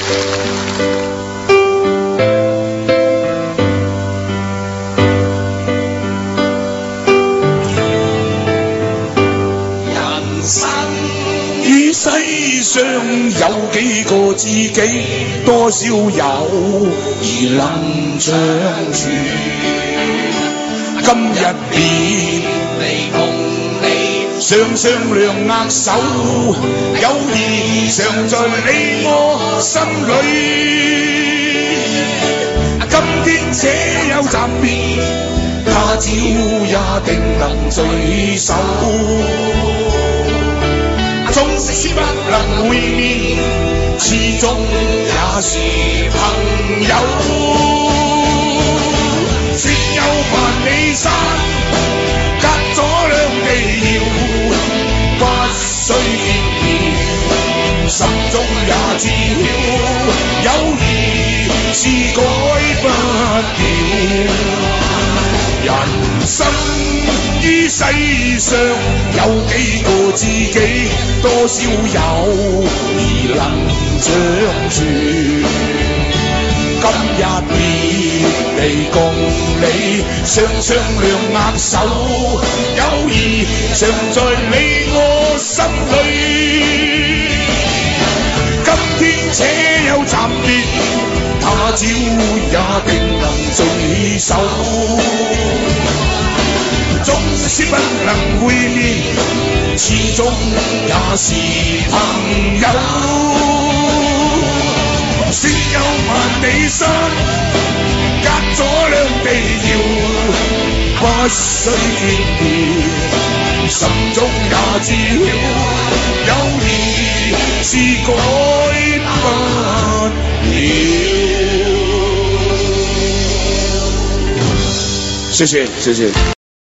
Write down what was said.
于世上有幾個知己，多少友誼能長存。今日別離共你，雙雙兩握手，友誼常在你我心裏。今天且有暫別，他朝也定能聚首。縱使不能會面，始終也是朋友。雪有萬里山，隔咗兩地遙，不須見面，心中也知曉，友誼是改不了。人生於世上有幾個知己，多少友誼能長存。今日別離共你，雙雙兩握手，友誼常在你我心裏。今天且有暫別，他朝也定能聚首。縱使不能會面，始終也是朋友。雪有萬里山，隔咗兩地遙，不須見面，心中也知曉，友誼是改不了。謝謝，謝謝。